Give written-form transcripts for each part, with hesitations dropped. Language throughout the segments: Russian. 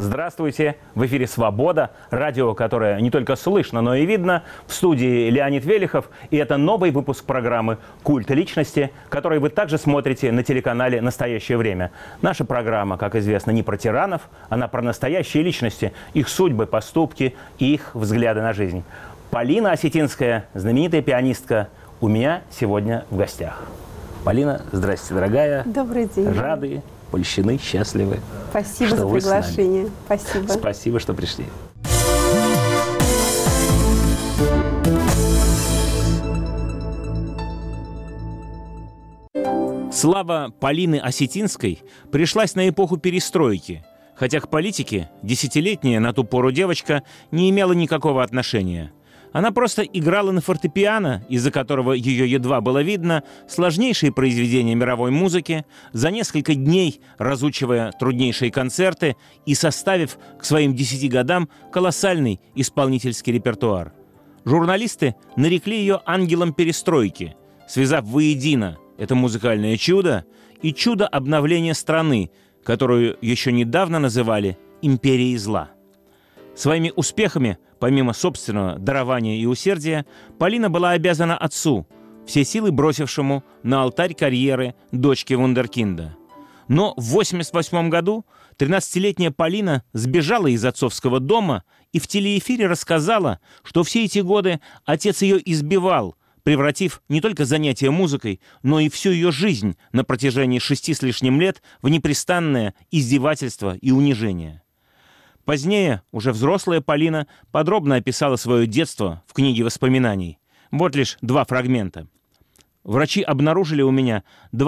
Здравствуйте! В эфире «Свобода», радио, которое не только слышно, но и видно. В студии Леонид Велихов. И это новый выпуск программы «Культ личности», который вы также смотрите на телеканале «Настоящее время». Наша программа, как известно, не про тиранов, она про настоящие личности, их судьбы, поступки и их взгляды на жизнь. Полина Осетинская, знаменитая пианистка, у меня сегодня в гостях. Полина, здрасте, дорогая. Добрый день. Рады, польщены, счастливы. Спасибо за приглашение. Спасибо. Спасибо, что пришли. Слава Полины Осетинской пришлась на эпоху перестройки, хотя к политике десятилетняя на ту пору девочка не имела никакого отношения. Она просто играла на фортепиано, из-за которого ее едва было видно, сложнейшие произведения мировой музыки, за несколько дней разучивая труднейшие концерты и составив к своим 10 годам колоссальный исполнительский репертуар. Журналисты нарекли ее ангелом перестройки, связав воедино это музыкальное чудо и чудо обновления страны, которую еще недавно называли «империей зла». Своими успехами, помимо собственного дарования и усердия, Полина была обязана отцу, все силы бросившему на алтарь карьеры дочки вундеркинда. Но в 1988 году 13-летняя Полина сбежала из отцовского дома и в телеэфире рассказала, что все эти годы отец ее избивал, превратив не только занятия музыкой, но и всю ее жизнь на протяжении 6 с лишним лет в непрестанное издевательство и унижение. Позднее, уже взрослая Полина подробно описала свое детство в книге воспоминаний. Вот лишь 2 фрагмента. Врачи обнаружили у меня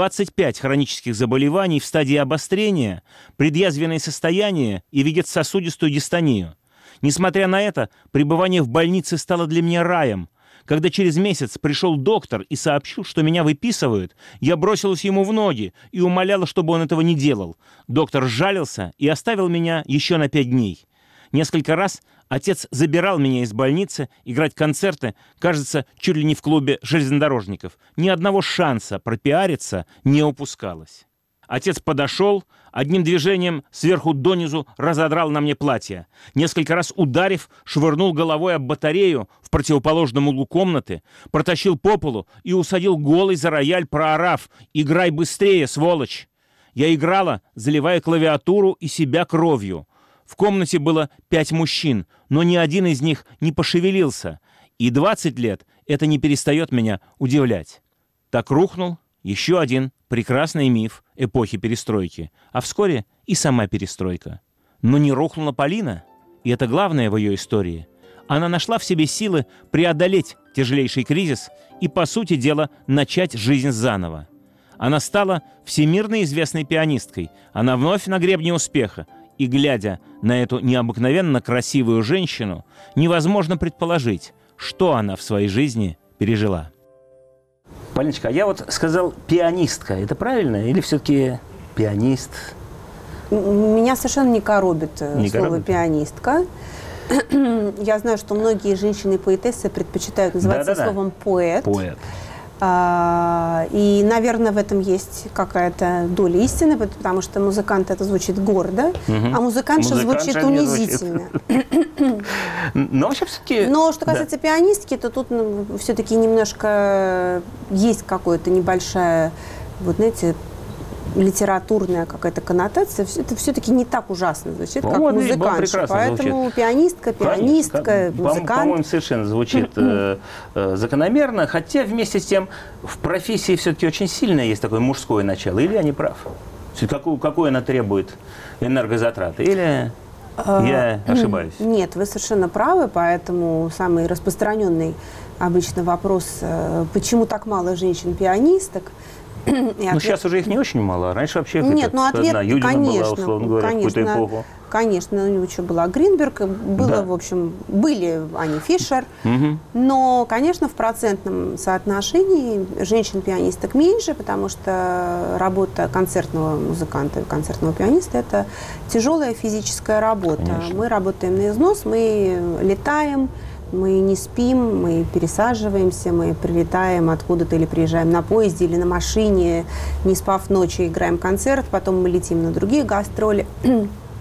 25 хронических заболеваний в стадии обострения, предъязвенное состояние и вегетососудистую дистонию. Несмотря на это, пребывание в больнице стало для меня раем. Когда через месяц пришел доктор и сообщил, что меня выписывают, я бросилась ему в ноги и умоляла, чтобы он этого не делал. Доктор сжалился и оставил меня еще на 5 дней. Несколько раз отец забирал меня из больницы играть концерты, кажется, чуть ли не в клубе железнодорожников. Ни одного шанса пропиариться не упускалось. Отец подошел, одним движением сверху донизу разодрал на мне платье. Несколько раз ударив, швырнул головой об батарею в противоположном углу комнаты, протащил по полу и усадил голый за рояль, проорав: «Играй быстрее, сволочь!». Я играла, заливая клавиатуру и себя кровью. В комнате было 5 мужчин, но ни один из них не пошевелился. И 20 лет это не перестает меня удивлять. Так рухнул еще один прекрасный миф эпохи перестройки, а вскоре и сама перестройка. Но не рухнула Полина, и это главное в ее истории. Она нашла в себе силы преодолеть тяжелейший кризис и, по сути дела, начать жизнь заново. Она стала всемирно известной пианисткой, она вновь на гребне успеха, и, глядя на эту необыкновенно красивую женщину, невозможно предположить, что она в своей жизни пережила. Полиночка, а я вот сказал пианистка. Это правильно? Или все-таки пианист? Меня совершенно не коробит слово пианистка. Я знаю, что многие женщины-поэтессы предпочитают называться словом поэт. Поэт. И, наверное, в этом есть какая-то доля истины, потому что музыкант это звучит гордо, а музыкантша звучит унизительно. Но вообще все-таки... Но что касается пианистки, то тут все-таки немножко есть какая-то небольшая, вот знаете, литературная какая-то коннотация. Это все-таки не так ужасно звучит, как музыкантша. Поэтому звучит. Пианистка, музыкант. По-моему, совершенно звучит закономерно. Хотя вместе с тем в профессии все-таки очень сильное есть такое мужское начало. Или я не прав? Какое она требует энергозатраты? Или я ошибаюсь? Нет, вы совершенно правы. Поэтому самый распространенный обычно вопрос, почему так мало женщин-пианисток? Ну, сейчас уже их не очень мало. Раньше вообще нет, ну, ответ, одна Юдина конечно, была, условно говоря, в какую-то эпоху. Конечно, у него еще была Гринберг, было, в общем, были Ани Фишер, но, конечно, в процентном соотношении женщин-пианисток меньше, потому что работа концертного музыканта, концертного пианиста – это тяжелая физическая работа. Конечно. Мы работаем на износ, мы летаем, мы не спим, мы пересаживаемся, мы прилетаем откуда-то или приезжаем на поезде или на машине, не спав ночью, играем концерт, потом мы летим на другие гастроли.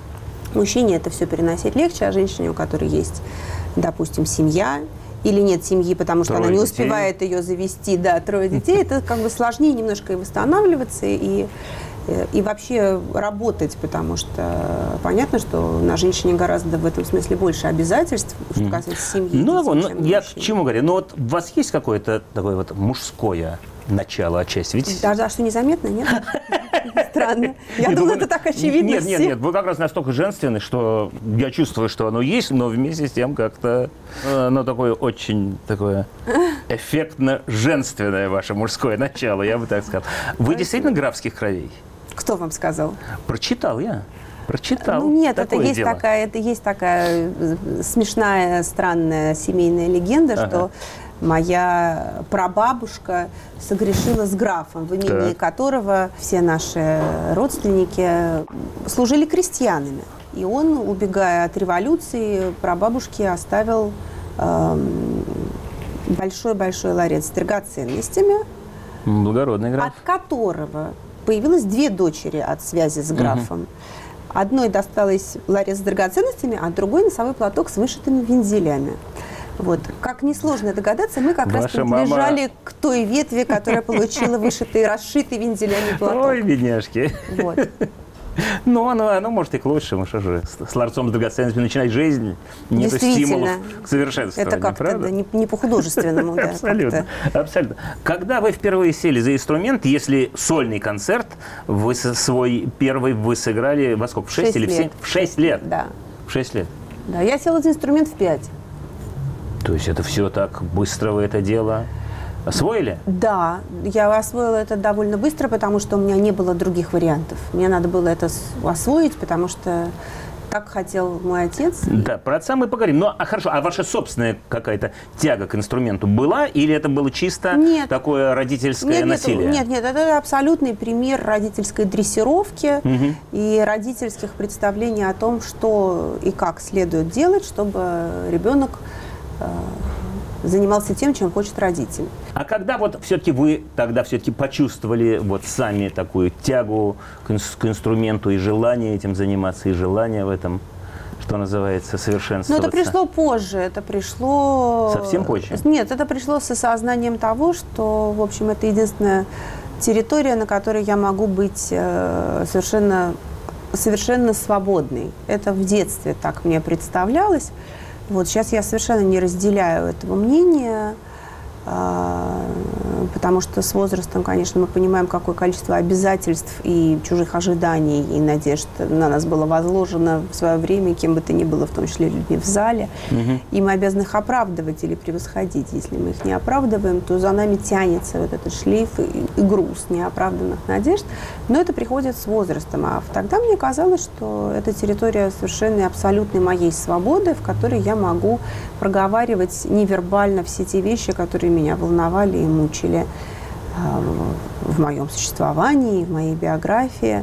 Мужчине это все переносить легче, а женщине, у которой есть, допустим, семья, или нет семьи, потому что она не успевает ее завести, да, 3 детей, это как бы сложнее немножко и восстанавливаться, и вообще работать, потому что понятно, что на женщине гораздо в этом смысле больше обязательств, что касается семьи. Я к чему говорю? Ну вот у вас есть какое-то такое вот мужское начало отчасти? Ведь... Да, что незаметно, нет? Странно. Я думала, это так очевидно. Нет, вы как раз настолько женственны, что я чувствую, что оно есть, но вместе с тем как-то оно такое очень такое эффектно женственное ваше мужское начало, я бы так сказал. Вы действительно графских кровей? Кто вам сказал? Прочитал я. Прочитал. Ну нет, это есть такая смешная, странная семейная легенда, что моя прабабушка согрешила с графом, в имении которого все наши родственники служили крестьянами. И он, убегая от революции, прабабушке оставил большой-большой ларец с драгоценностями, благородный граф, от которого появилось 2 дочери от связи с графом. Одной досталось ларец с драгоценностями, а другой носовой платок с вышитыми вензелями. Вот. Как несложно догадаться, мы как раз принадлежали к той ветви, которая получила вышитый, расшитый вензелями платок. Ой, бедняжки. Вот. Ну, оно может и к лучшему, что же, с ларцом с драгоценностями начинать жизнь, нет стимулов к совершенствованию, это как-то не по-художественному. Да, абсолютно, абсолютно. Когда вы впервые сели за инструмент, если сольный концерт, вы свой первый вы сыграли во сколько? В 6 или в 7? В 6 лет? Да. В 6 лет? Да, я села за инструмент в 5. То есть это все так быстро вы это дело освоили? Да, я освоила это довольно быстро, потому что у меня не было других вариантов. Мне надо было это освоить, потому что так хотел мой отец. Да, про отца мы поговорим. Ну, хорошо, а ваша собственная какая-то тяга к инструменту была, или это было чисто такое родительское насилие? Нет, это абсолютный пример родительской дрессировки и родительских представлений о том, что и как следует делать, чтобы ребенок занимался тем, чем хочет родитель. А когда вот все-таки вы тогда все-таки почувствовали вот сами такую тягу к инструменту и желание этим заниматься, и желание в этом, что называется, совершенствоваться? Ну, это пришло позже, это пришло... Совсем позже? Нет, это пришло с осознанием того, что, в общем, это единственная территория, на которой я могу быть совершенно свободной. Это в детстве так мне представлялось. Вот сейчас я совершенно не разделяю этого мнения, потому что с возрастом, конечно, мы понимаем, какое количество обязательств и чужих ожиданий и надежд на нас было возложено в свое время, кем бы то ни было, в том числе людьми в зале. И мы обязаны их оправдывать или превосходить. Если мы их не оправдываем, то за нами тянется вот этот шлейф и груз неоправданных надежд. Но это приходит с возрастом. А тогда мне казалось, что это территория совершенно абсолютной моей свободы, в которой я могу проговаривать невербально все те вещи, которые меня волновали и мучили в моем существовании, в моей биографии.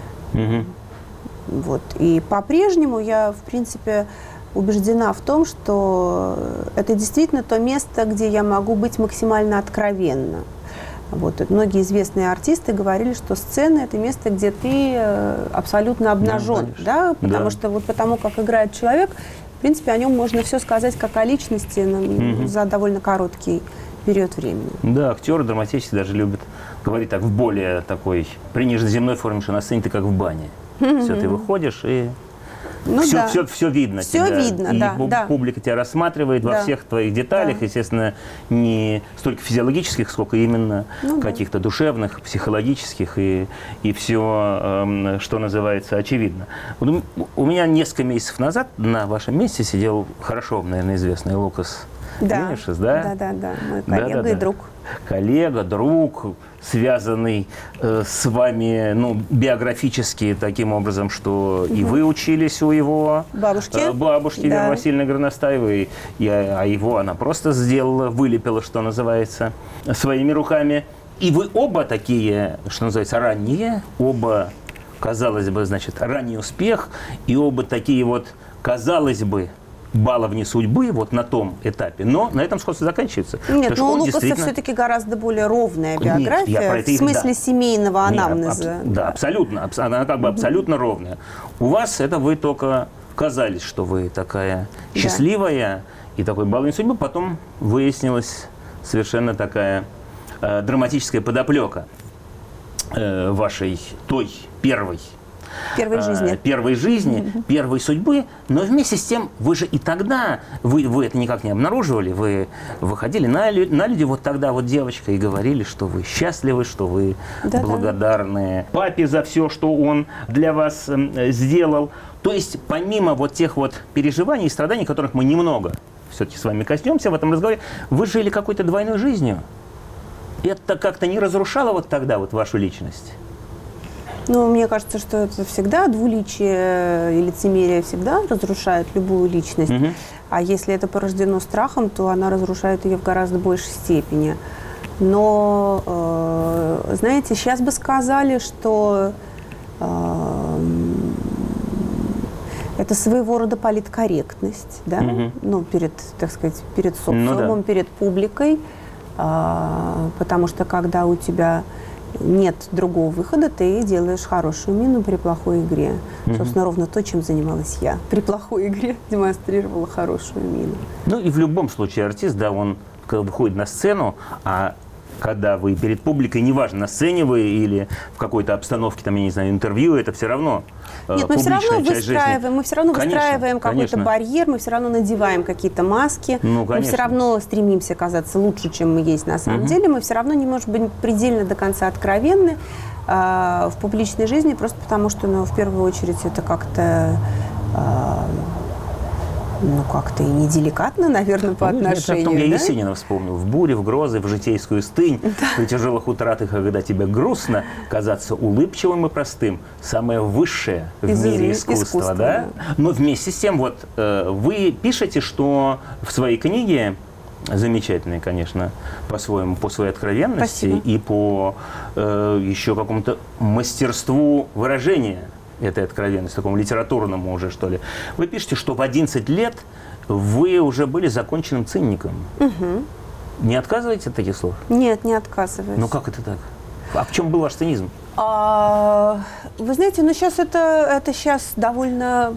Вот. И по-прежнему я, в принципе, убеждена в том, что это действительно то место, где я могу быть максимально откровенна. Вот. И многие известные артисты говорили, что сцена – это место, где ты абсолютно обнажен. Да, потому что вот потому, как играет человек, в принципе, о нем можно все сказать как о личности за довольно короткий период времени. Да, актеры драматически даже любят говорить так в более такой приниженно-земной форме, что на сцене ты как в бане. Все, ты выходишь и все видно. Все видно, и публика тебя рассматривает во всех твоих деталях, естественно, не столько физиологических, сколько именно каких-то душевных, психологических, и все, что называется, очевидно. Вот у меня несколько месяцев назад на вашем месте сидел хорошо, наверное, известный Лукас Винишес, да, мой коллега и друг. Коллега, друг, связанный с вами, биографически таким образом, что и вы учились у его бабушки Веры Васильевны Горностаевой, а его она просто сделала, вылепила, что называется, своими руками. И вы оба такие, что называется, ранние, оба, казалось бы, значит, ранний успех, и оба такие вот, казалось бы, баловни судьбы вот на том этапе, но на этом сходство заканчивается. Нет, но у Лукаса все-таки гораздо более ровная биография, в смысле семейного анамнеза. Да, абсолютно, она как бы абсолютно ровная. У вас это вы только казались, что вы такая счастливая и такой баловни судьбы, потом выяснилась совершенно такая драматическая подоплека вашей той первой жизни, первой судьбы, но вместе с тем вы же и тогда, вы это никак не обнаруживали, вы выходили на люди вот тогда вот девочка и говорили, что вы счастливы, что вы благодарны папе за все, что он для вас сделал. То есть помимо вот тех вот переживаний и страданий, которых мы немного все-таки с вами коснемся в этом разговоре, вы жили какой-то двойной жизнью. Это как-то не разрушало вот тогда вот вашу личность? Ну, мне кажется, что это всегда двуличие и лицемерие всегда разрушает любую личность. А если это порождено страхом, то она разрушает ее в гораздо большей степени. Но, знаете, сейчас бы сказали, что это своего рода политкорректность, да? Ну, перед, так сказать, перед социумом, перед публикой. Потому что когда у тебя нет другого выхода, ты делаешь хорошую мину при плохой игре. Собственно, ровно то, чем занималась я. При плохой игре демонстрировала хорошую мину. Ну и в любом случае артист, да, он когда выходит на сцену, а когда вы перед публикой, неважно, на сцене вы или в какой-то обстановке, там, я не знаю, интервью, это все равно Нет, мы все равно выстраиваем какой-то барьер, мы все равно надеваем какие-то маски, мы все равно стремимся казаться лучше, чем мы есть на самом деле, мы все равно не можем быть предельно до конца откровенны в публичной жизни, просто потому что, ну, в первую очередь, это как-то... Ну, как-то и неделикатно, наверное, по отношению. Потом я Есенина вспомнил. В буре, в грозы, в житейскую стынь, при тяжелых утратах, когда тебе грустно, казаться улыбчивым и простым. Самое высшее в мире искусство, да? Но вместе с тем, вот, вы пишете, что в своей книге, замечательной, конечно, по-своему, по своей откровенности и по еще какому-то мастерству выражения этой откровенности, такому литературному уже, что ли. Вы пишете, что в 11 лет вы уже были законченным циником. Не отказываете от таких слов? Нет, не отказываюсь. Ну как это так? А в чем был ваш цинизм? Вы знаете, ну сейчас это сейчас довольно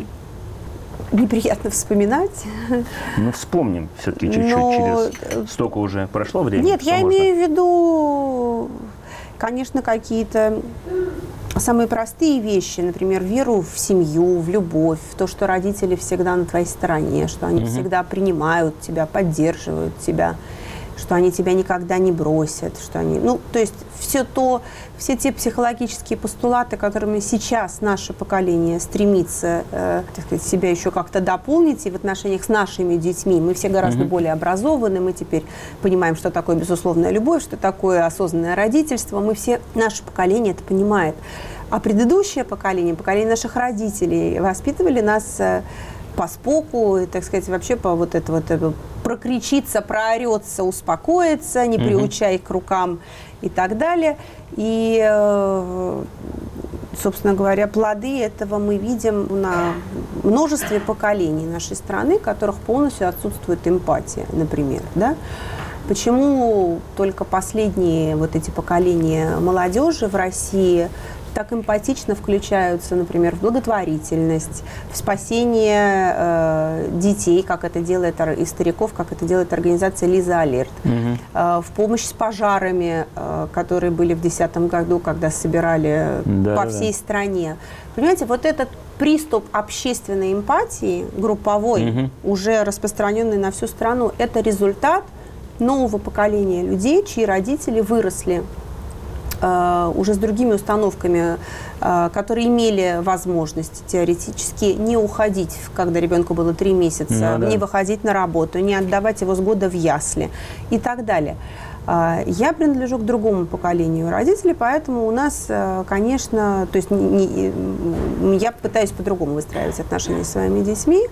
неприятно вспоминать. Ну, вспомним все-таки чуть-чуть, через столько уже прошло времени. Нет, я имею в виду, конечно, какие-то самые простые вещи, например, веру в семью, в любовь, в то, что родители всегда на твоей стороне, что они всегда принимают тебя, поддерживают тебя, что они тебя никогда не бросят, что они... Ну, то есть все те психологические постулаты, которыми сейчас наше поколение стремится, так сказать, себя еще как-то дополнить, и в отношениях с нашими детьми мы все гораздо более образованы, мы теперь понимаем, что такое безусловная любовь, что такое осознанное родительство, мы все, наше поколение это понимает. А предыдущее поколение наших родителей воспитывали нас по споку, и, так сказать, вообще по вот это вот прокричиться, проорется, успокоиться, не приучай к рукам и так далее. И, собственно говоря, плоды этого мы видим на множестве поколений нашей страны, в которых полностью отсутствует эмпатия, например, да? Почему только последние вот эти поколения молодежи в России так эмпатично включаются, например, в благотворительность, в спасение детей, как это делает, и стариков, как это делает организация «Лиза Алерт», в помощь с пожарами, которые были в 2010 году, когда собирали по всей стране. Понимаете, вот этот приступ общественной эмпатии, групповой, уже распространенный на всю страну, это результат нового поколения людей, чьи родители выросли уже с другими установками, которые имели возможность теоретически не уходить, когда ребенку было 3 месяца, не выходить на работу, не отдавать его с года в ясли и так далее. Я принадлежу к другому поколению родителей, поэтому у нас, конечно, то есть я пытаюсь по-другому выстраивать отношения с своими детьми,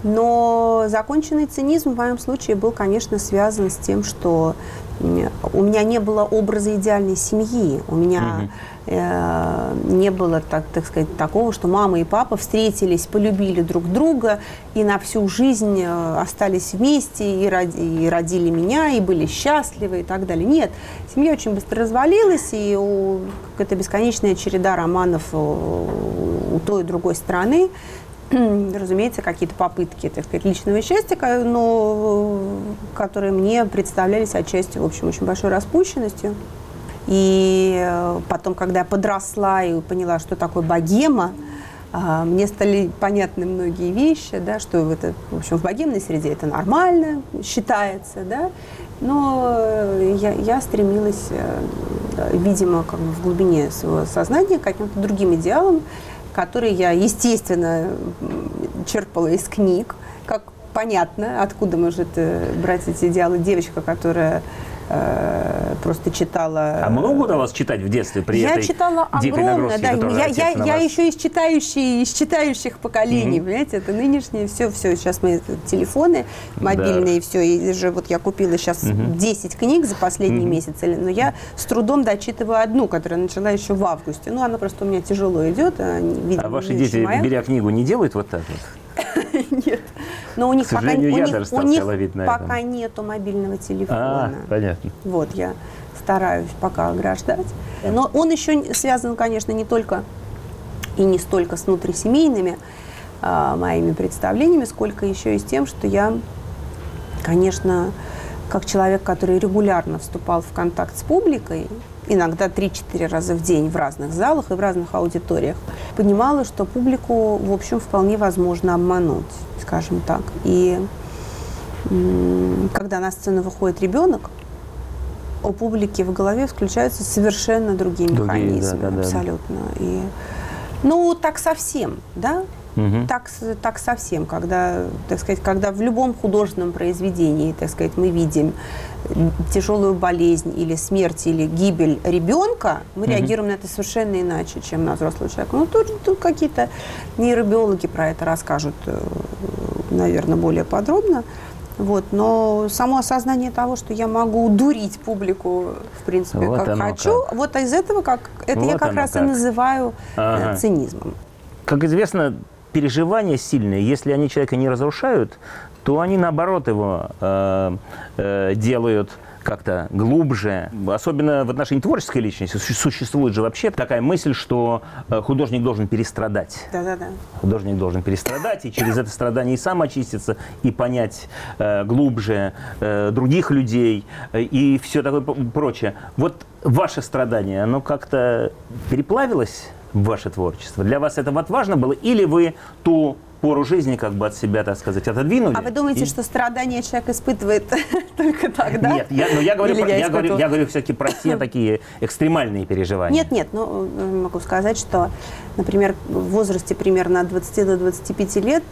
Но законченный цинизм в моем случае был, конечно, связан с тем, что у меня не было образа идеальной семьи. У меня не было, так сказать, такого, что мама и папа встретились, полюбили друг друга и на всю жизнь остались вместе, и родили меня, и были счастливы, и так далее. Нет, семья очень быстро развалилась, и это бесконечная череда романов у той и другой стороны. Разумеется, какие-то попытки, так сказать, личного счастья, но которые мне представлялись отчасти, в общем, очень большой распущенностью. И потом, когда я подросла и поняла, что такое богема, мне стали понятны многие вещи, да, что это, в общем, в богемной среде это нормально считается, да, но я стремилась, видимо, как бы в глубине своего сознания к каким-то другим идеалам, которые я, естественно, черпала из книг. Как понятно, откуда может брать эти идеалы девочка, которая просто читала... А много удалось читать в детстве при этой читала дикой огромно, нагрузке, да. Я еще из читающих поколений, понимаете, это нынешнее, все, сейчас мы телефоны мобильные, все, и же вот я купила сейчас 10 книг за последний месяц, но я с трудом дочитываю одну, которая начала еще в августе, ну, она просто у меня тяжело идет. А ваши дети, беря книгу, не делают вот так вот? Нет. Но у них пока нету мобильного телефона. Понятно. Вот, я стараюсь пока ограждать. Но он еще связан, конечно, не только и не столько с внутрисемейными моими представлениями, сколько еще и с тем, что я, конечно, как человек, который регулярно вступал в контакт с публикой, иногда 3-4 раза в день в разных залах и в разных аудиториях, понимала, что публику, в общем, вполне возможно обмануть, скажем так. И когда на сцену выходит ребенок, у публики в голове включаются совершенно другие механизмы. Абсолютно. И, ну, так совсем, да? Так совсем, когда, так сказать, когда в любом художественном произведении, так сказать, мы видим тяжелую болезнь или смерть, или гибель ребенка, мы реагируем на это совершенно иначе, чем на взрослого человека. Ну, тут какие-то нейробиологи про это расскажут, наверное, более подробно. Вот, но само осознание того, что я могу дурить публику, в принципе, вот как хочу, вот из этого, это вот я как раз и называю цинизмом. Как известно, переживания сильные, если они человека не разрушают, то они, наоборот, его делают как-то глубже. Особенно в отношении творческой личности существует же вообще такая мысль, что художник должен перестрадать. Да-да-да. Художник должен перестрадать, и через это страдание и сам очиститься, и понять глубже других людей, и все такое прочее. Вот ваше страдание, оно как-то переплавилось в ваше творчество? Для вас это вот важно было? Или вы ту пору жизни как бы от себя, так сказать, отодвинули? А вы думаете, что страдания человек испытывает только тогда? Нет, я говорю все-таки про те такие экстремальные переживания. Нет, но могу сказать, что, например, в возрасте примерно от 20 до 25 лет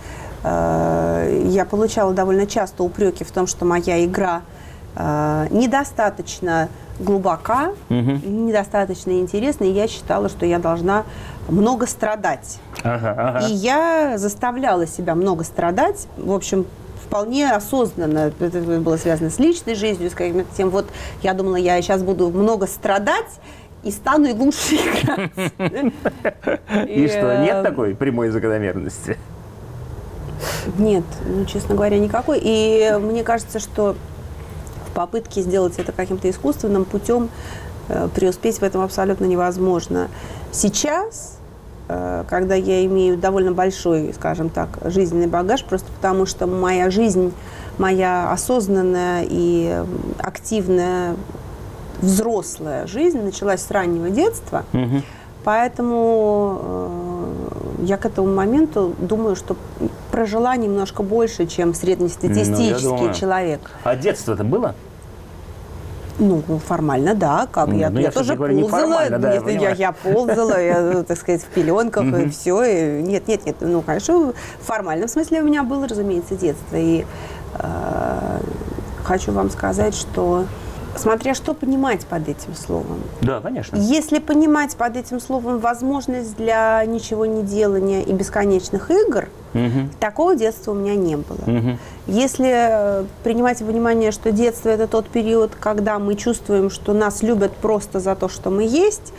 я получала довольно часто упреки в том, что моя игра недостаточно глубока, недостаточно интересна, и я считала, что я должна много страдать. И я заставляла себя много страдать, в общем, вполне осознанно. Это было связано с личной жизнью, с каким-то тем. Вот я думала, я сейчас буду много страдать и стану и лучше играть. И что, нет такой прямой закономерности? Нет, честно говоря, никакой. И мне кажется, что в попытке сделать это каким-то искусственным путем преуспеть в этом абсолютно невозможно. Сейчас, когда я имею довольно большой, скажем так, жизненный багаж, просто потому что моя жизнь, моя осознанная и активная взрослая жизнь началась с раннего детства, поэтому я к этому моменту думаю, что прожила немножко больше, чем среднестатистический человек. А детство-то было? Ну, формально, да. Я тоже ползала. Я ползала, я, так сказать, в пеленках, и все. И нет. Ну, конечно, в формальном смысле у меня было, разумеется, детство. И хочу вам сказать, что Смотря что понимать под этим словом. Да, конечно. Если понимать под этим словом возможность для ничего не делания и бесконечных игр, такого детства у меня не было. Если принимать во внимание, что детство – это тот период, когда мы чувствуем, что нас любят просто за то, что мы есть,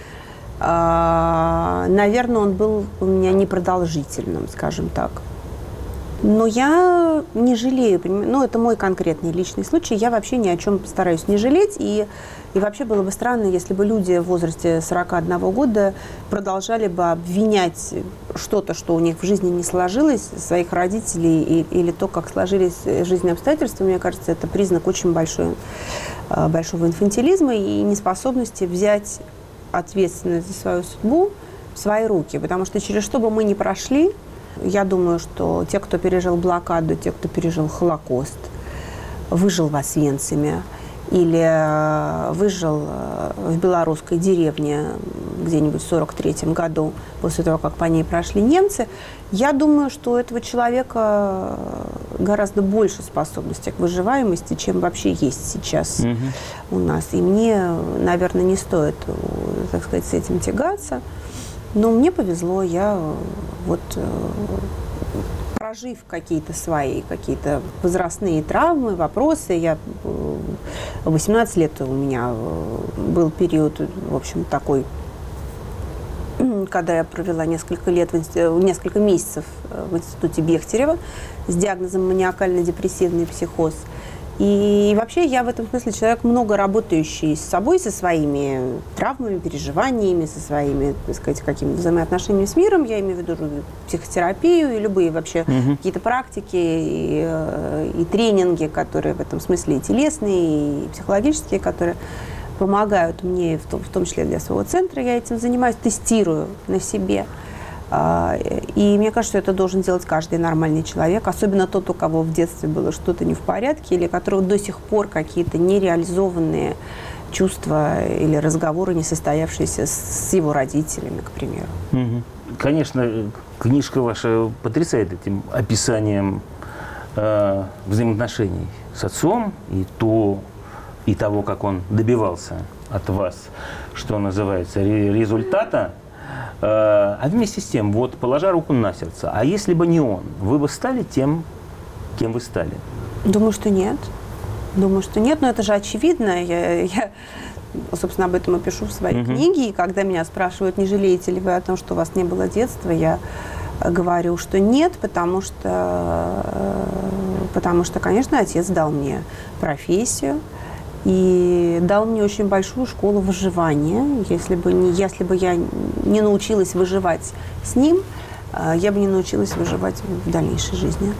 наверное, он был у меня непродолжительным, скажем так. Но я не жалею, ну, это мой конкретный личный случай, я вообще ни о чем стараюсь не жалеть, и вообще было бы странно, если бы люди в возрасте 41 года продолжали бы обвинять что-то, что у них в жизни не сложилось, своих родителей или то, как сложились жизненные обстоятельства. Мне кажется, это признак очень большого инфантилизма и неспособности взять ответственность за свою судьбу в свои руки, потому что через что бы мы ни прошли, я думаю, что те, кто пережил блокаду, те, кто пережил Холокост, выжил в Освенциме или выжил в белорусской деревне где-нибудь в 1943 году, после того, как по ней прошли немцы, я думаю, что у этого человека гораздо больше способностей к выживаемости, чем вообще есть сейчас у нас. И мне, наверное, не стоит, так сказать, с этим тягаться. Но мне повезло, я вот, прожив какие-то свои, какие-то возрастные травмы, вопросы, я 18 лет у меня был период, в общем, такой, когда я провела несколько месяцев в институте Бехтерева с диагнозом маниакально-депрессивный психоз. И вообще я в этом смысле человек, много работающий с собой, со своими травмами, переживаниями, со своими, так сказать, какими-то взаимоотношениями с миром. Я имею в виду психотерапию и любые вообще какие-то практики и тренинги, которые в этом смысле и телесные, и психологические, которые помогают мне, в том числе для своего центра. Я этим занимаюсь, тестирую на себе. И мне кажется, что это должен делать каждый нормальный человек, особенно тот, у кого в детстве было что-то не в порядке, или у которого до сих пор какие-то нереализованные чувства или разговоры, не состоявшиеся с его родителями, к примеру. Конечно, книжка ваша потрясает этим описанием взаимоотношений с отцом и того, как он добивался от вас, что называется, результата. А вместе с тем, вот, положа руку на сердце, а если бы не он, вы бы стали тем, кем вы стали? Думаю, что нет. Но это же очевидно. Я собственно, об этом и пишу в своей книге. И когда меня спрашивают, не жалеете ли вы о том, что у вас не было детства, я говорю, что нет, потому что, конечно, отец дал мне профессию. И дал мне очень большую школу выживания. Если бы я не научилась выживать с ним, я бы не научилась выживать в дальнейшей жизни.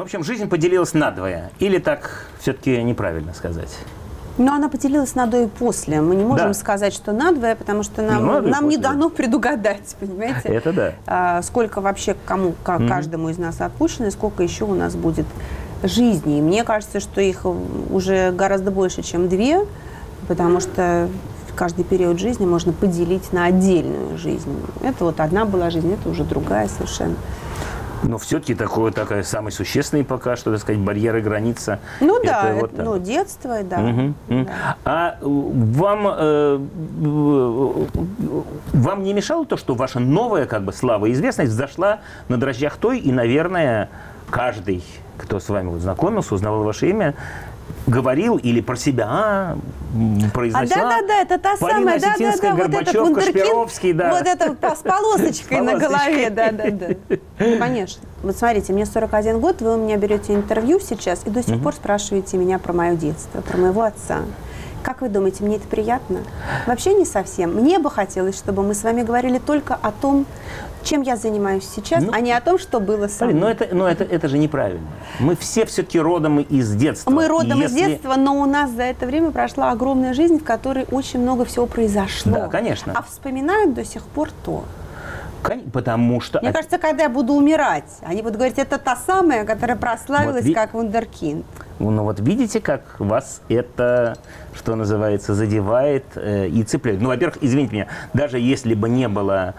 В общем, жизнь поделилась надвое. Или так все-таки неправильно сказать? Но она поделилась на до и после. Мы не можем сказать, что надвое, потому что нам не дано предугадать, понимаете? Это да. Сколько вообще кому, каждому из нас отпущено, и сколько еще у нас будет жизней. И мне кажется, что их уже гораздо больше, чем 2, потому что каждый период жизни можно поделить на отдельную жизнь. Это вот одна была жизнь, это уже другая совершенно. Но все-таки такая самый существенный пока что, так сказать, барьер и граница. Ну да, вот детство, да. Да. А вам не мешало то, что ваша новая слава и известность взошла на дрожжах той, и, наверное, каждый, кто с вами знакомился, узнавал ваше имя, говорил или про себя произносил. Да, это та Полина самая, Осетинская, Горбачев, вот Кашпировский, да. Вот это с полосочкой на голове, да. Конечно. Вот смотрите, мне 41 год, вы у меня берете интервью сейчас и до сих пор спрашиваете меня про мое детство, про моего отца. Как вы думаете, мне это приятно? Вообще не совсем. Мне бы хотелось, чтобы мы с вами говорили только о том, чем я занимаюсь сейчас, а не о том, что было со мной. Но это же неправильно. Мы все-таки родом из детства. Мы родом из детства, но у нас за это время прошла огромная жизнь, в которой очень много всего произошло. Да, конечно. А вспоминают до сих пор то. Потому что... Мне кажется, когда я буду умирать, они будут говорить, это та самая, которая прославилась как вундеркинд. Ну вот видите, как вас это, что называется, задевает и цепляет. Ну, во-первых, извините меня, даже если бы не было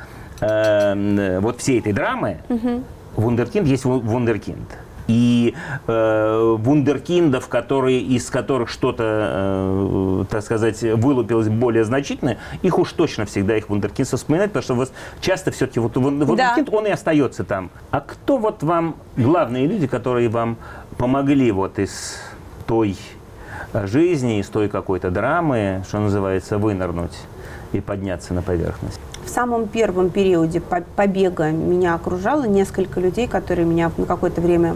вот всей этой драмы, вундеркинд есть вундеркинд. И вундеркиндов, из которых что-то, так сказать, вылупилось более значительное, их уж точно всегда их вундеркиндов вспоминать, потому что у вас часто все-таки вундеркинд, он и остается там. А кто вот вам главные люди, которые вам помогли вот из той жизни, из той какой-то драмы, что называется, вынырнуть и подняться на поверхность? В самом первом периоде побега меня окружало несколько людей, которые меня на какое-то время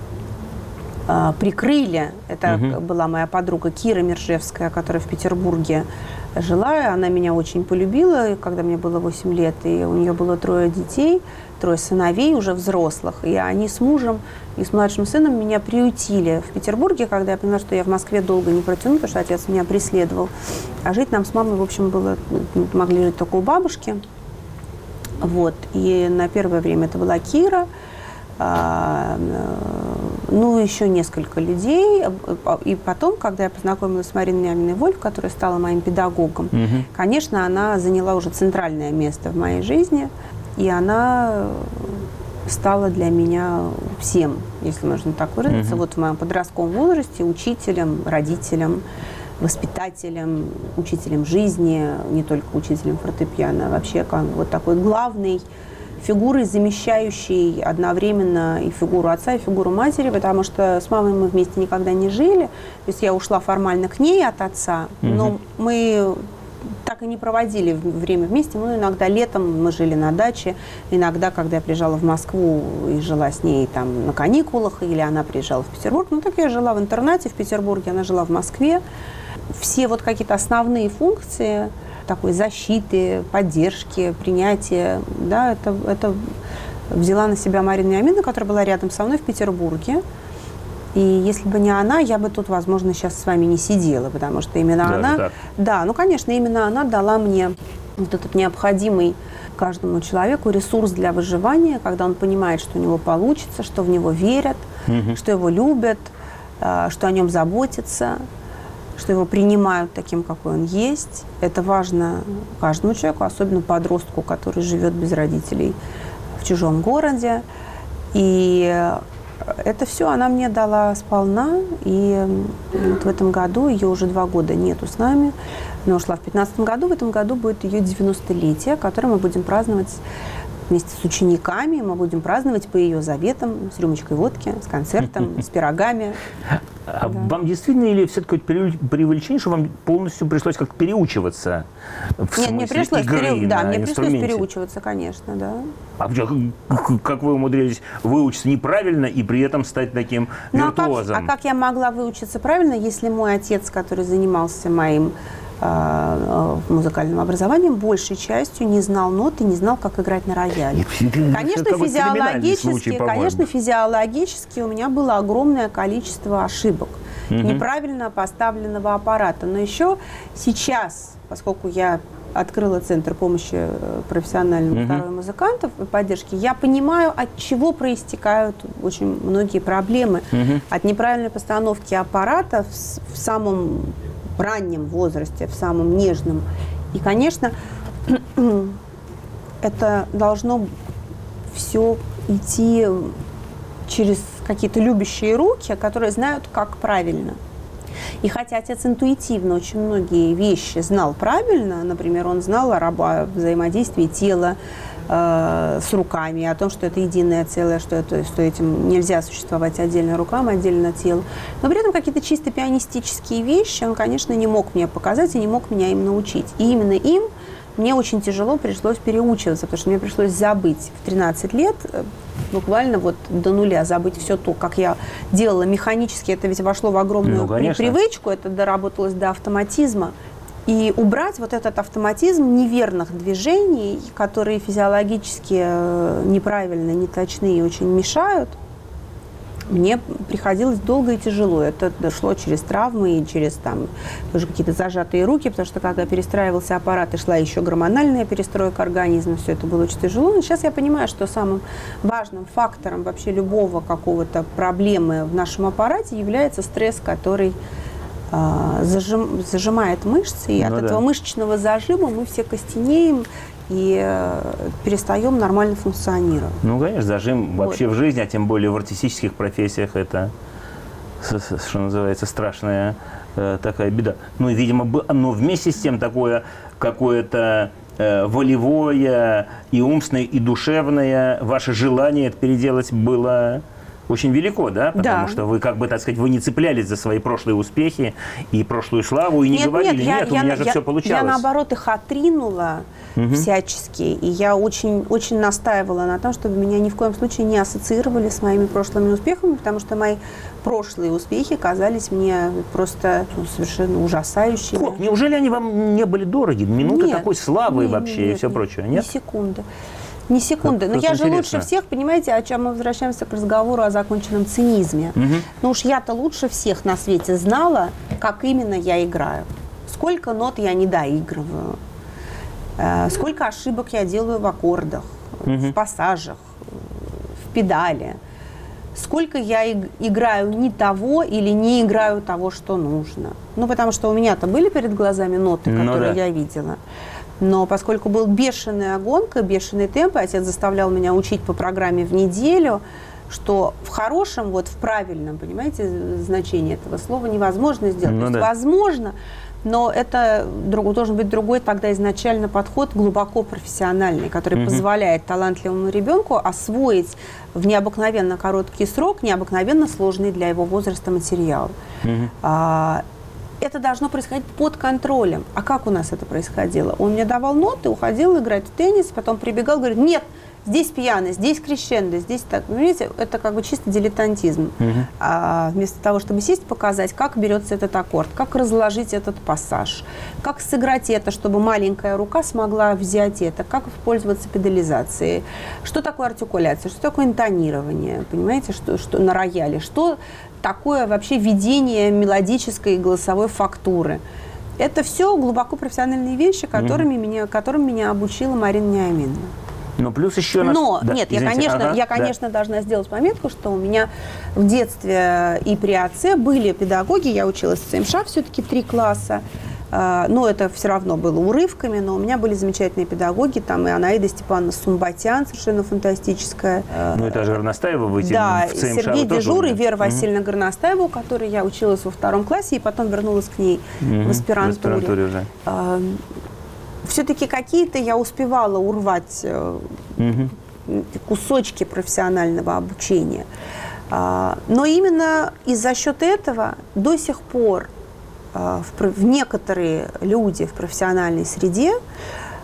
прикрыли. Это была моя подруга Кира Мержевская, которая в Петербурге жила. Она меня очень полюбила, когда мне было 8 лет. И у нее было 3 детей, 3 сыновей уже взрослых. И они с мужем и с младшим сыном меня приютили в Петербурге, когда я поняла, что я в Москве долго не протяну, потому что отец меня преследовал. А жить нам с мамой, в общем, могли жить только у бабушки. Вот. И на первое время это была Кира, еще несколько людей. И потом, когда я познакомилась с Мариной Вениаминовной Вольф, которая стала моим педагогом, конечно, она заняла уже центральное место в моей жизни, и она стала для меня всем, если можно так выразиться, вот в моем подростковом возрасте, учителем, родителем, воспитателем, учителем жизни, не только учителем фортепиано, а вообще вот такой главной фигурой, замещающей одновременно и фигуру отца, и фигуру матери, потому что с мамой мы вместе никогда не жили. То есть я ушла формально к ней от отца, но мы так и не проводили время вместе. Ну, иногда летом мы жили на даче, иногда, когда я приезжала в Москву и жила с ней там на каникулах, или она приезжала в Петербург. Ну, так я жила в интернате в Петербурге, она жила в Москве. Все вот какие-то основные функции такой защиты, поддержки, принятия, да, это взяла на себя Марина Вениаминовна, которая была рядом со мной в Петербурге. И если бы не она, я бы тут, возможно, сейчас с вами не сидела, потому что именно она... Так. Да, ну, конечно, именно она дала мне вот этот необходимый каждому человеку ресурс для выживания, когда он понимает, что у него получится, что в него верят, что его любят, что о нем заботятся, что его принимают таким, какой он есть. Это важно каждому человеку, особенно подростку, который живет без родителей в чужом городе. И это все она мне дала сполна. И вот в этом году, ее уже 2 года нету с нами. Она ушла в 2015 году. В этом году будет ее 90-летие, которое мы будем праздновать вместе с учениками. Мы будем праздновать по ее заветам, с рюмочкой водки, с концертом, с пирогами. А вам действительно или все-таки преувеличение, что вам полностью пришлось как переучиваться в смысле мне пришлось игры мне пришлось инструменте? переучиваться, конечно, да. А как вы умудрились выучиться неправильно и при этом стать таким виртуозом? А как я могла выучиться правильно, если мой отец, который занимался моим в музыкальном образовании, большей частью не знал нот и не знал, как играть на рояле. Конечно, физиологически у меня было огромное количество ошибок, неправильно поставленного аппарата. Но еще сейчас, поскольку я открыла Центр помощи профессиональным здоровью музыкантов и поддержки, я понимаю, от чего проистекают очень многие проблемы. От неправильной постановки аппарата в самом раннем возрасте, в самом нежном. И, конечно, это должно все идти через какие-то любящие руки, которые знают, как правильно. И хотя отец интуитивно очень многие вещи знал правильно, например, он знал о взаимодействии тела с руками, о том, что это единое целое, что этим нельзя существовать отдельно рукам, отдельно телу. Но при этом какие-то чисто пианистические вещи он, конечно, не мог мне показать и не мог меня им научить. И именно им мне очень тяжело пришлось переучиваться, потому что мне пришлось забыть в 13 лет, буквально вот до нуля, забыть все то, как я делала механически. Это ведь вошло в огромную привычку, это доработалось до автоматизма. И убрать вот этот автоматизм неверных движений, которые физиологически неправильные, неточные и очень мешают, мне приходилось долго и тяжело. Это дошло через травмы и через тоже какие-то зажатые руки, потому что когда перестраивался аппарат, и шла еще гормональная перестройка организма, все это было очень тяжело. Но сейчас я понимаю, что самым важным фактором вообще любого какого-то проблемы в нашем аппарате является стресс, который зажимает мышцы, и от этого мышечного зажима мы все костенеем и перестаем нормально функционировать. Ну, конечно, зажим вообще в жизни, а тем более в артистических профессиях, это, что называется, страшная такая беда. Ну, и, видимо, но вместе с тем такое какое-то волевое и умственное, и душевное ваше желание это переделать было очень велико, да? Потому что вы, как бы, так сказать, вы не цеплялись за свои прошлые успехи и прошлую славу, и не говорили, нет, у меня же все получалось. Я, наоборот, их отринула всячески, и я очень, очень настаивала на том, чтобы меня ни в коем случае не ассоциировали с моими прошлыми успехами, потому что мои прошлые успехи казались мне просто совершенно ужасающими. Как? Неужели они вам не были дороги? Минуты такой славы вообще и все прочее, нет? Ни секунды. Ни секунды. Но я же лучше всех, понимаете, о чем мы возвращаемся к разговору о законченном цинизме. Ну уж я-то лучше всех на свете знала, как именно я играю. Сколько нот я не доигрываю. Сколько ошибок я делаю в аккордах, в пассажах, в педали. Сколько я играю не того или не играю того, что нужно. Ну, потому что у меня-то были перед глазами ноты, которые я видела. Но поскольку был бешеная гонка, бешеный темп, отец заставлял меня учить по программе в неделю, что в хорошем, вот в правильном, понимаете, значении этого слова невозможно сделать. То есть возможно, но это должен быть другой тогда изначально подход, глубоко профессиональный, который позволяет талантливому ребенку освоить в необыкновенно короткий срок необыкновенно сложный для его возраста материал. Это должно происходить под контролем. А как у нас это происходило? Он мне давал ноты, уходил играть в теннис, потом прибегал, говорит, нет, здесь пиано, здесь крещендо, здесь так. Вы видите, это как бы чисто дилетантизм. Вместо того, чтобы сесть, показать, как берется этот аккорд, как разложить этот пассаж, как сыграть это, чтобы маленькая рука смогла взять это, как пользоваться педализацией, что такое артикуляция, что такое интонирование, понимаете, что на рояле, что такое вообще ведение мелодической и голосовой фактуры. Это все глубоко профессиональные вещи, которым меня обучила Марина Неаминова. Но плюс еще... Нет, я, конечно, должна сделать пометку, что у меня в детстве и при отце были педагоги, я училась в ЦМШ все-таки 3 класса, но это все равно было урывками, но у меня были замечательные педагоги, там и Анаида Степановна Сумбатян, совершенно фантастическая. Ну, это же Горностаева, вы в ЦМШ. Да, Сергей Дежур и Вера Васильевна Горностаева, у которой я училась во 2 классе, и потом вернулась к ней в аспирантуре уже. Все-таки какие-то я успевала урвать кусочки профессионального обучения. Но именно и за счет этого до сих пор в некоторые люди в профессиональной среде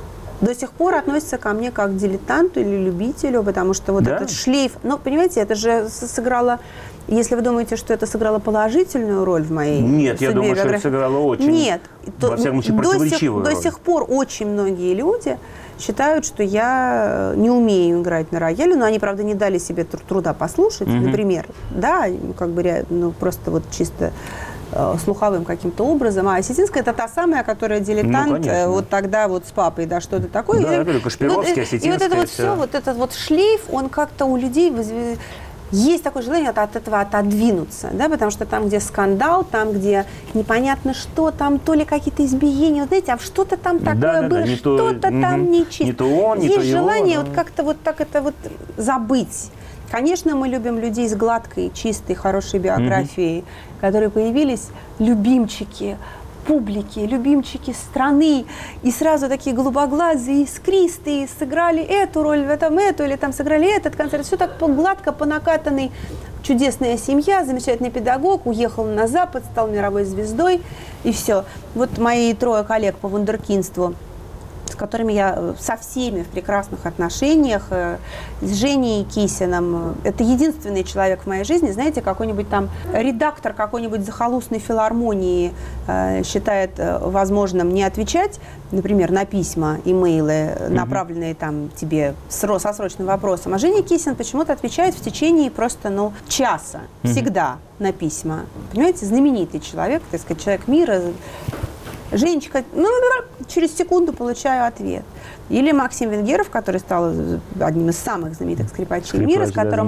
до сих пор относятся ко мне как к дилетанту или любителю, потому что вот этот шлейф... Ну, понимаете, это же сыграло... Если вы думаете, что это сыграло положительную роль в моей Нет, я думаю, что это сыграло очень, Нет, во всяком случае, противоречивую роль. До сих пор очень многие люди считают, что я не умею играть на рояле, но они, правда, не дали себе труда послушать, например, да, как бы, ну, просто вот чисто слуховым каким-то образом. А осетинская — это та самая, которая дилетант, вот тогда вот с папой, да, что-то такое. Да, я говорю, Кашпировский, осетинская. И вот это вот все, вот этот вот шлейф, он как-то у людей... Есть такое желание от этого отодвинуться, да, потому что там, где скандал, там, где непонятно что, там то ли какие-то избиения, вот знаете, а что-то там такое было, что-то там нечисто. Не то он, не есть то его. Желание вот как-то вот так это вот забыть. Конечно, мы любим людей с гладкой, чистой, хорошей биографией, которые появились, любимчики публики, любимчики страны, и сразу такие голубоглазые, искристые, сыграли эту роль, в этом эту, или там сыграли этот концерт. Все так гладко, по накатанной. Чудесная семья, замечательный педагог, уехал на Запад, стал мировой звездой, и все. Вот мои 3 коллег по вундеркинству, с которыми я со всеми в прекрасных отношениях, с Женей Кисиным. Это единственный человек в моей жизни, знаете, какой-нибудь там редактор какой-нибудь захолустной филармонии считает возможным не отвечать, например, на письма, имейлы, направленные там тебе со срочным вопросом. А Женя Кисин почему-то отвечает в течение просто, ну, часа, всегда на письма. Понимаете, знаменитый человек, так сказать, человек мира. Женечка, через секунду получаю ответ. Или Максим Венгеров, который стал одним из самых знаменитых скрипачей мира, с которым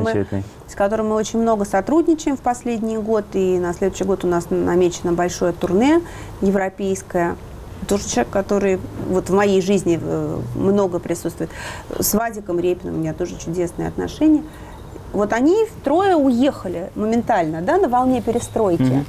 мы очень много сотрудничаем в последний год. И на следующий год у нас намечено большое турне европейское. Тоже человек, который вот в моей жизни много присутствует. С Вадиком Репиным у меня тоже чудесные отношения. Вот они 3 уехали моментально, да, на волне перестройки.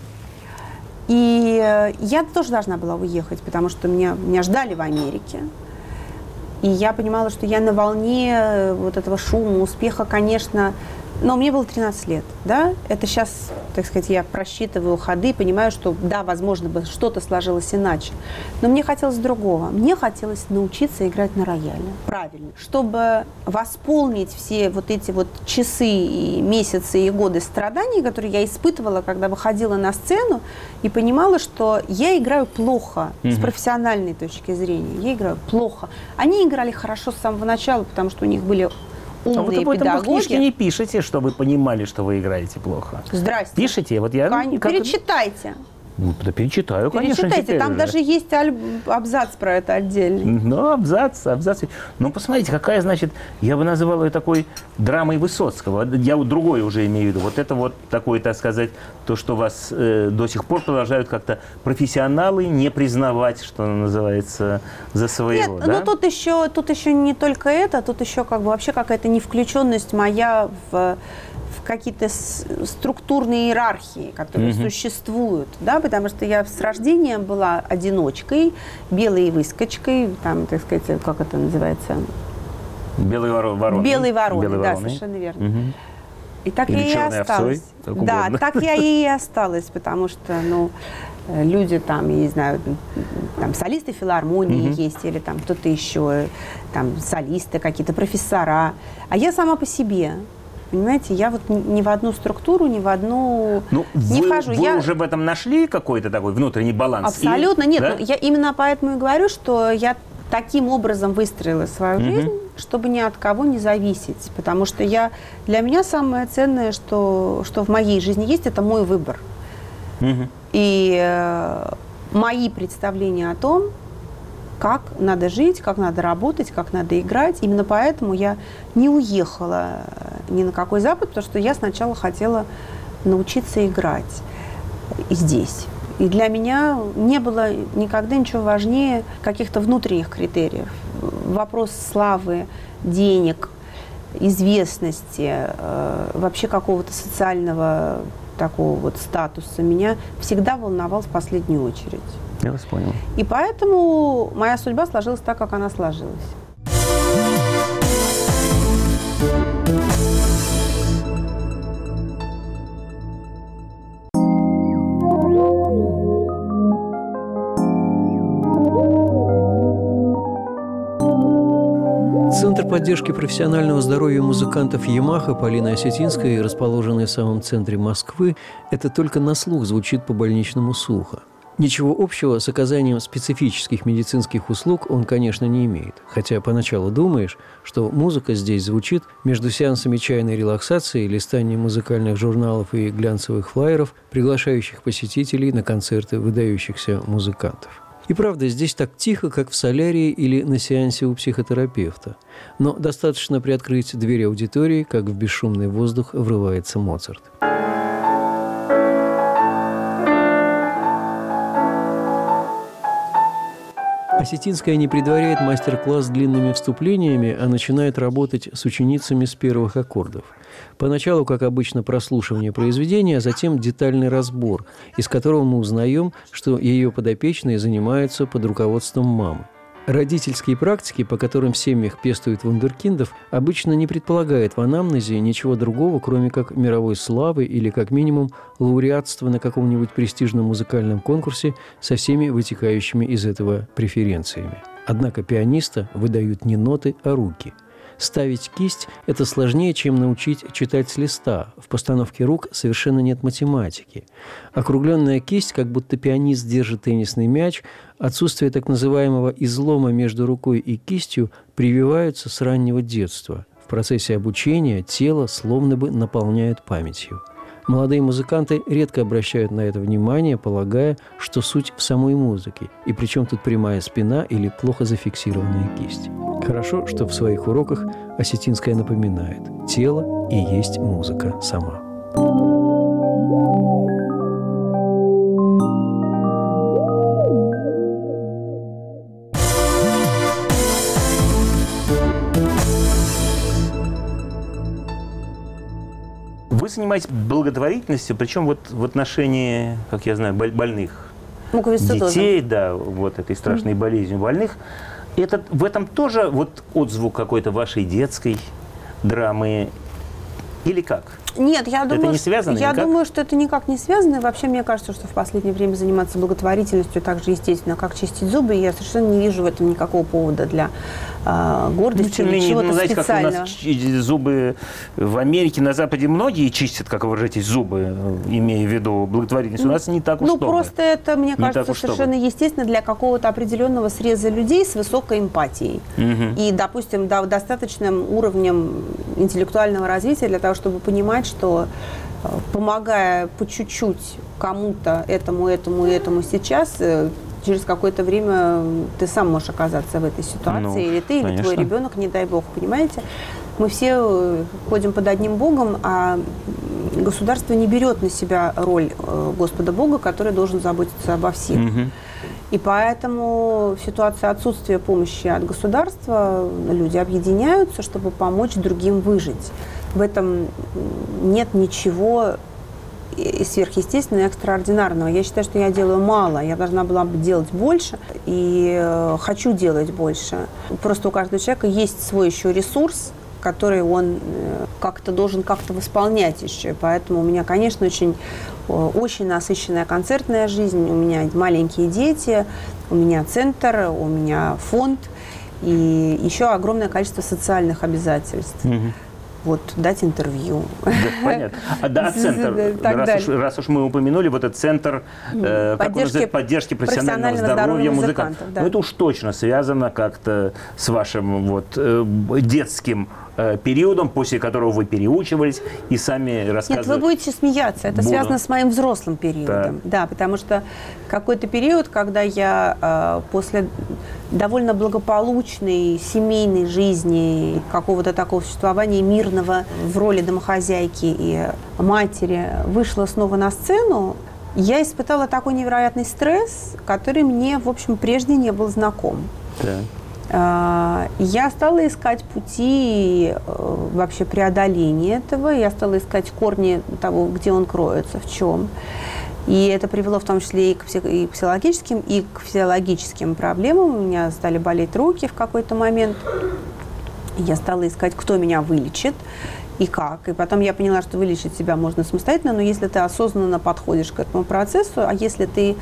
И я тоже должна была уехать, потому что меня ждали в Америке. И я понимала, что я на волне вот этого шума, успеха, конечно... Но мне было 13 лет, да? Это сейчас, так сказать, я просчитываю ходы, понимаю, что, да, возможно, бы что-то сложилось иначе. Но мне хотелось другого. Мне хотелось научиться играть на рояле. Правильно. Чтобы восполнить все вот эти вот часы и месяцы и годы страданий, которые я испытывала, когда выходила на сцену и понимала, что я играю плохо с профессиональной точки зрения. Я играю плохо. Они играли хорошо с самого начала, потому что у них были умные педагоги. А вы в книжке не пишете, что вы понимали, что вы играете плохо? Здрасте. Пишите? Вот я... Перечитайте. Ну, да перечитаю, конечно. Перечитайте, там даже есть абзац про это отдельный. Ну, абзац. Ну, посмотрите, какая, значит, я бы называл ее такой драмой Высоцкого. Я вот другое уже имею в виду. Вот это вот такое, так сказать, то, что вас до сих пор продолжают как-то профессионалы не признавать, что называется, за своего. Нет, да? ну тут еще не только это, тут еще как бы вообще какая-то невключенность моя в какие-то структурные иерархии, которые существуют, да, потому что я с рождения была одиночкой, белой выскочкой, там, так сказать, как это называется? Белой вороной. Белой вороной, да, совершенно верно. И так я и осталась. Да, так я и осталась, потому что, ну, люди там, я не знаю, там солисты филармонии есть, или там кто-то еще, там солисты какие-то, профессора, а я сама по себе. Понимаете, я вот ни в одну структуру, ни в одну не вхожу. Вы уже в этом нашли какой-то такой внутренний баланс? Абсолютно нет. Да? Я именно поэтому и говорю, что я таким образом выстроила свою жизнь, чтобы ни от кого не зависеть. Потому что для меня самое ценное, что в моей жизни есть, это мой выбор. И мои представления о том, как надо жить, как надо работать, как надо играть. Именно поэтому я не уехала ни на какой Запад, потому что я сначала хотела научиться играть здесь. И для меня не было никогда ничего важнее каких-то внутренних критериев. Вопрос славы, денег, известности, вообще какого-то социального такого вот статуса меня всегда волновал в последнюю очередь. Я вас понял. И поэтому моя судьба сложилась так, как она сложилась. Центр поддержки профессионального здоровья музыкантов «Ямаха» Полины Осетинской, расположенный в самом центре Москвы, это только на слух звучит по-больничному сухо. Ничего общего с оказанием специфических медицинских услуг он, конечно, не имеет. Хотя поначалу думаешь, что музыка здесь звучит между сеансами чайной релаксации, листанием музыкальных журналов и глянцевых флаеров, приглашающих посетителей на концерты выдающихся музыкантов. И правда, здесь так тихо, как в солярии или на сеансе у психотерапевта. Но достаточно приоткрыть дверь аудитории, как в бесшумный воздух врывается Моцарт. Осетинская не предваряет мастер-класс длинными вступлениями, а начинает работать с ученицами с первых аккордов. Поначалу, как обычно, прослушивание произведения, а затем детальный разбор, из которого мы узнаем, что ее подопечные занимаются под руководством мамы. Родительские практики, по которым в семьях пестуют вундеркиндов, обычно не предполагают в анамнезе ничего другого, кроме как мировой славы или, как минимум, лауреатства на каком-нибудь престижном музыкальном конкурсе со всеми вытекающими из этого преференциями. Однако пианиста выдают не ноты, а руки. Ставить кисть – это сложнее, чем научить читать с листа. В постановке рук совершенно нет математики. Округленная кисть, как будто пианист держит теннисный мяч, отсутствие так называемого излома между рукой и кистью прививаются с раннего детства. В процессе обучения тело словно бы наполняют памятью. Молодые музыканты редко обращают на это внимание, полагая, что суть в самой музыке, и причем тут прямая спина или плохо зафиксированная кисть. Хорошо, что в своих уроках Осетинская напоминает: тело и есть музыка сама. Вы занимаетесь благотворительностью, причем вот в отношении, как я знаю, больных детей, да, вот этой страшной болезнью больных. В этом тоже вот отзвук какой-то вашей детской драмы или как? Нет, я думаю, это не связано я никак? думаю, что это никак не связано. И вообще, мне кажется, что в последнее время заниматься благотворительностью так же естественно, как чистить зубы. И я совершенно не вижу в этом никакого повода для гордости или чего-то специального. Как у нас зубы в Америке, на Западе многие чистят, как вы выражаетесь, зубы, имея в виду благотворительность. У нас не так уж Ну, просто это, мне кажется, совершенно чтобы. естественно для какого-то определенного среза людей с высокой эмпатией. И, допустим, достаточным уровнем интеллектуального развития для того, чтобы понимать, что помогая по чуть-чуть кому-то этому сейчас, через какое-то время ты сам можешь оказаться в этой ситуации, или ты, или твой ребенок, не дай бог, понимаете? Мы все ходим под одним Богом, а государство не берет на себя роль Господа Бога, который должен заботиться обо всех. И поэтому в ситуации отсутствия помощи от государства люди объединяются, чтобы помочь другим выжить. В этом нет ничего сверхъестественного и экстраординарного. Я считаю, что я делаю мало, я должна была бы делать больше и хочу делать больше. Просто у каждого человека есть свой еще ресурс, который он как-то должен как-то восполнять еще. Поэтому у меня, конечно, очень насыщенная концертная жизнь, у меня маленькие дети, у меня центр, у меня фонд и еще огромное количество социальных обязательств. Вот, дать интервью. Да, понятно. Центр, раз уж мы упомянули, вот этот центр поддержки профессионального здоровья музыкантов. Да. Ну, это уж точно связано как-то с вашим детским периодом, после которого вы переучивались и сами рассказывали. Нет, вы будете смеяться. Это связано с моим взрослым периодом. Да, потому что какой-то период, когда я после довольно благополучной семейной жизни, какого-то такого существования мирного в роли домохозяйки и матери, вышла снова на сцену, я испытала такой невероятный стресс, который мне, в общем, прежде не был знаком. Я стала искать пути вообще преодоления этого, я стала искать корни того, где он кроется, в чем. И это привело в том числе и к психологическим, и к физиологическим проблемам. У меня стали болеть руки в какой-то момент. Я стала искать, кто меня вылечит и как. И потом я поняла, что вылечить себя можно самостоятельно, но если ты осознанно подходишь к этому процессу, а если ты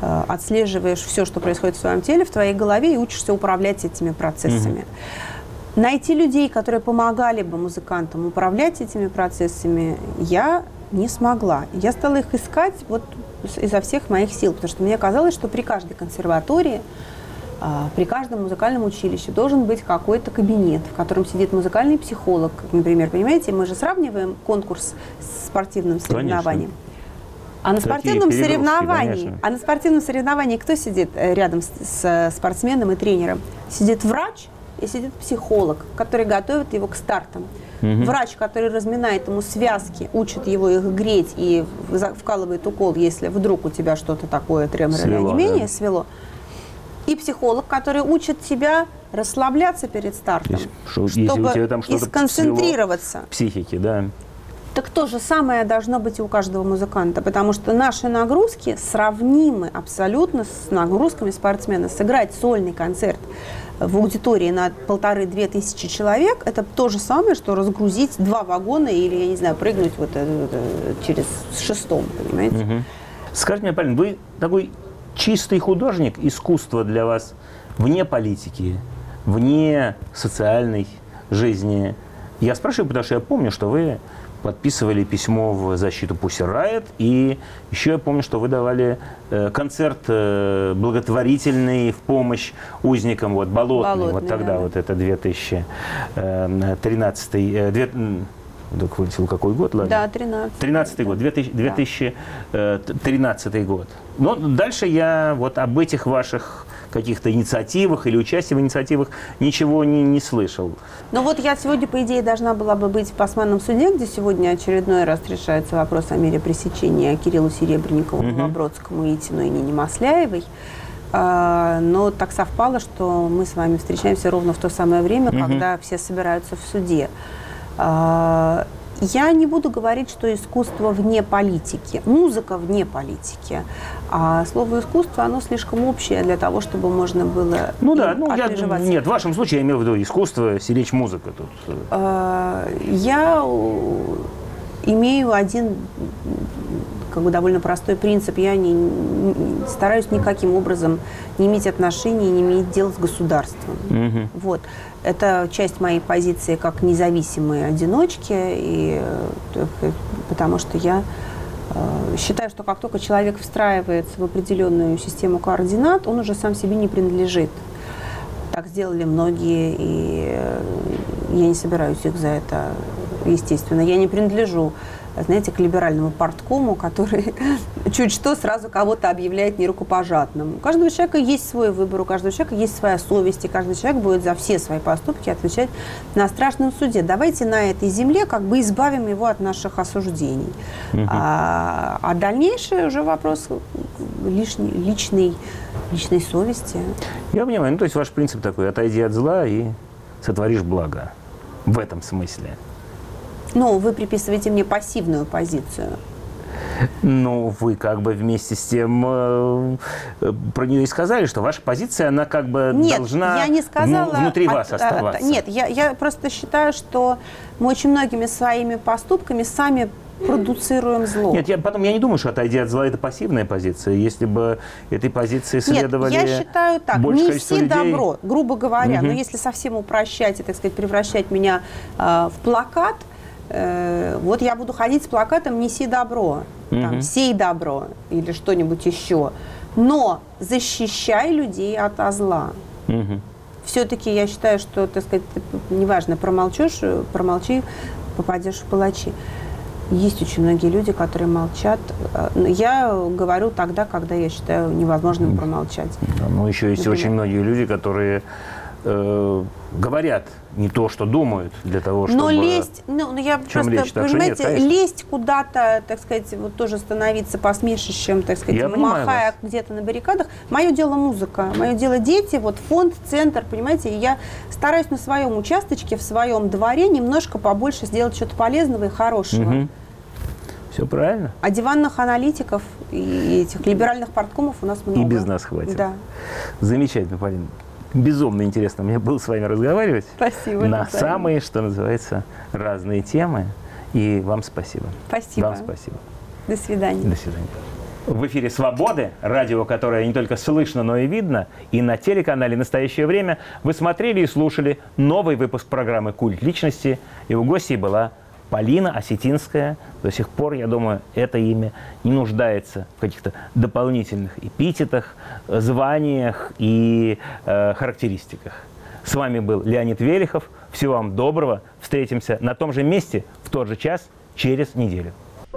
отслеживаешь все, что происходит в своем теле, в твоей голове, и учишься управлять этими процессами. Найти людей, которые помогали бы музыкантам управлять этими процессами, я не смогла. Я стала их искать вот изо всех моих сил, потому что мне казалось, что при каждой консерватории, при каждом музыкальном училище должен быть какой-то кабинет, в котором сидит музыкальный психолог, например, понимаете, мы же сравниваем конкурс с спортивным соревнованием. А на спортивном соревновании кто сидит рядом с спортсменом и тренером? Сидит врач и сидит психолог, который готовит его к стартам. Врач, который разминает ему связки, учит его их греть и вкалывает укол, если вдруг у тебя что-то такое, тремор или онемение свело. И психолог, который учит тебя расслабляться перед стартом, чтобы и сконцентрироваться. Психики, да. Так то же самое должно быть и у каждого музыканта, потому что наши нагрузки сравнимы абсолютно с нагрузками спортсмена. Сыграть сольный концерт в аудитории на 1500–2000 человек – это то же самое, что разгрузить 2 вагона или, я не знаю, прыгнуть через шестом, понимаете? Скажите мне, Полина, вы такой чистый художник, искусство для вас вне политики, вне социальной жизни? Я спрашиваю, потому что я помню, что вы подписывали письмо в защиту Pussy Riot, и еще я помню, что вы давали концерт благотворительный в помощь узникам, Болотный, вот тогда, да. Вот это 2013, вдруг вылетел какой год, ладно? Да, 13 год, 2013 год. Но дальше я вот об этих ваших каких-то инициативах или участии в инициативах ничего не слышал. Ну вот я сегодня, по идее, должна была бы быть в Басманном суде, где сегодня очередной раз решается вопрос о мере пресечения Кириллу Серебренникову, Новобродскому и Тину и Нине Масляевой. Но так совпало, что мы с вами встречаемся ровно в то самое время, когда все собираются в суде. Я не буду говорить, что искусство вне политики, музыка вне политики. А слово искусство, оно слишком общее для того, чтобы можно было отмежеваться. Нет, в вашем случае я имел в виду искусство, сиречь музыка тут. Я имею один довольно простой принцип. Я стараюсь никаким образом не иметь отношений, не иметь дел с государством. Вот. Это часть моей позиции как независимой одиночки, потому что я считаю, что как только человек встраивается в определенную систему координат, он уже сам себе не принадлежит. Так сделали многие, и я не собираюсь их за это, естественно. Я не принадлежу, знаете, к либеральному парткому, который чуть что сразу кого-то объявляет нерукопожатным. У каждого человека есть свой выбор, у каждого человека есть своя совесть, и каждый человек будет за все свои поступки отвечать на страшном суде. Давайте на этой земле избавим его от наших осуждений. А дальнейший уже вопрос личной совести. Я понимаю. То есть ваш принцип такой: отойди от зла и сотворишь благо. В этом смысле. Ну, вы приписываете мне пассивную позицию. Ну, вы вместе с тем про нее и сказали, что ваша позиция, она должна я не сказала, внутри вас оставаться. Нет, я просто считаю, что мы очень многими своими поступками сами продуцируем зло. Нет, я не думаю, что отойди от зла – это пассивная позиция. Если бы этой позиции следовали я считаю так, неси добро, грубо говоря. Но если совсем упрощать и, превращать меня в плакат, вот я буду ходить с плакатом «Неси добро», «Сей добро» или что-нибудь еще. Но защищай людей от зла. Все-таки я считаю, что, неважно, промолчи, попадешь в палачи. Есть очень многие люди, которые молчат. Я говорю тогда, когда я считаю невозможным промолчать. Ну, еще есть очень многие люди, которые говорят не то, что думают, для того, чтобы... Но лезть, я просто, понимаете, лезть куда-то, тоже становиться посмешищем, махая где-то на баррикадах. Мое дело музыка, мое дело дети, фонд, центр, понимаете, и я стараюсь на своем участочке, в своем дворе немножко побольше сделать что-то полезного и хорошего. Все правильно. А диванных аналитиков и этих либеральных парткомов у нас много. И без нас хватит. Да. Замечательно, Полина. Безумно интересно мне было с вами разговаривать. Спасибо. На самые, что называется, разные темы. И вам спасибо. Спасибо. Вам спасибо. До свидания. До свидания. В эфире «Свободы», радио, которое не только слышно, но и видно, и на телеканале «Настоящее время» вы смотрели и слушали новый выпуск программы «Культ личности», и у гостей была Полина Осетинская. До сих пор, я думаю, это имя не нуждается в каких-то дополнительных эпитетах, званиях и характеристиках. С вами был Леонид Велихов. Всего вам доброго. Встретимся на том же месте в тот же час через неделю.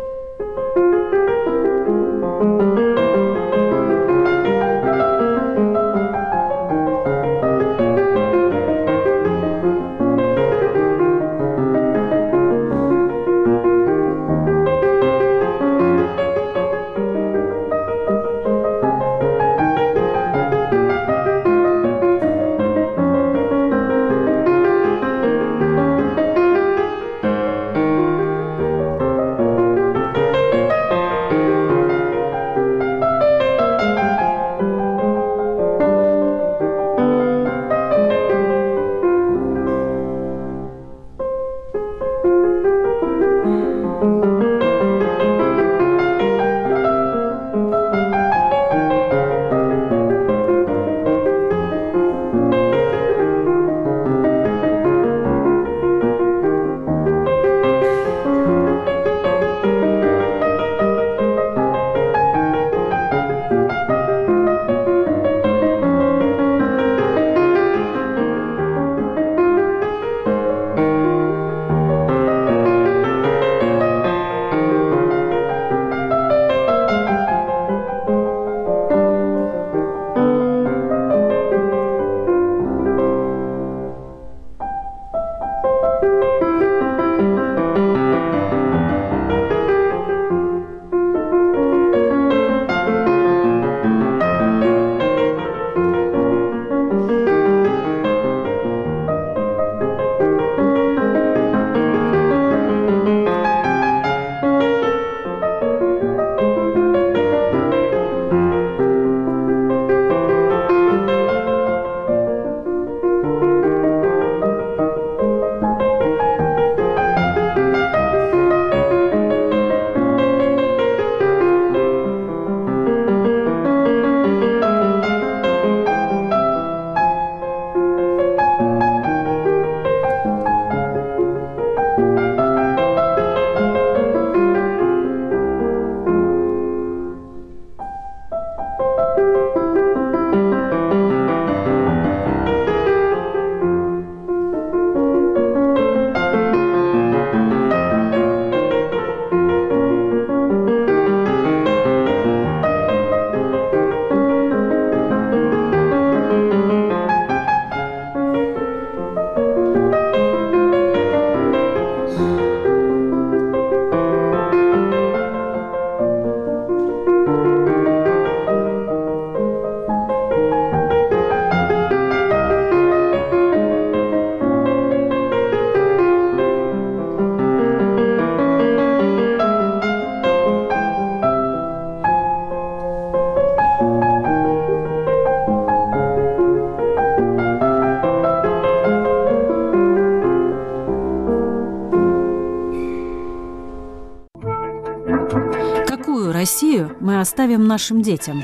Россию мы оставим нашим детям?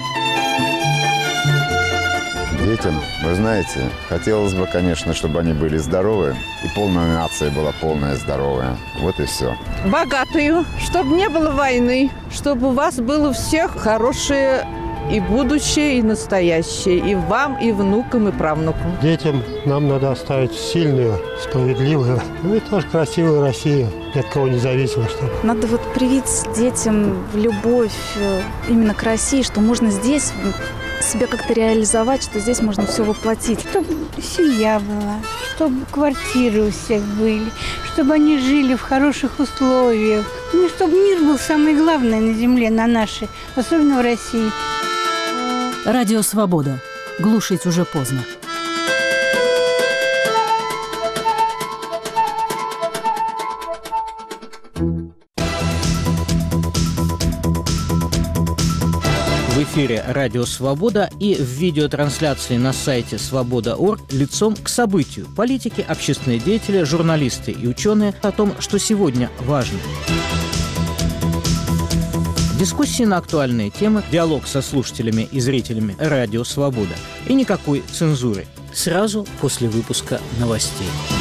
Детям, вы знаете, хотелось бы, конечно, чтобы они были здоровы, и полная нация была полная здоровая. Вот и все. Богатую, чтобы не было войны, чтобы у вас было у всех хорошее и будущее, и настоящее, и вам, и внукам, и правнукам. Детям нам надо оставить сильную, справедливую, ну и тоже красивую Россию, ни от кого не зависимо. Чтобы. Надо вот привить детям любовь именно к России, что можно здесь себя как-то реализовать, что здесь можно все воплотить. Чтобы семья была, чтобы квартиры у всех были, чтобы они жили в хороших условиях. Ну, чтобы мир был самое главное на земле, на нашей, особенно в России. Радио «Свобода». Глушить уже поздно. В эфире «Радио Свобода» и в видеотрансляции на сайте «Свобода.орг» лицом к событию. Политики, общественные деятели, журналисты и ученые о том, что сегодня важно. Дискуссии на актуальные темы, диалог со слушателями и зрителями «Радио Свобода». И никакой цензуры. Сразу после выпуска новостей.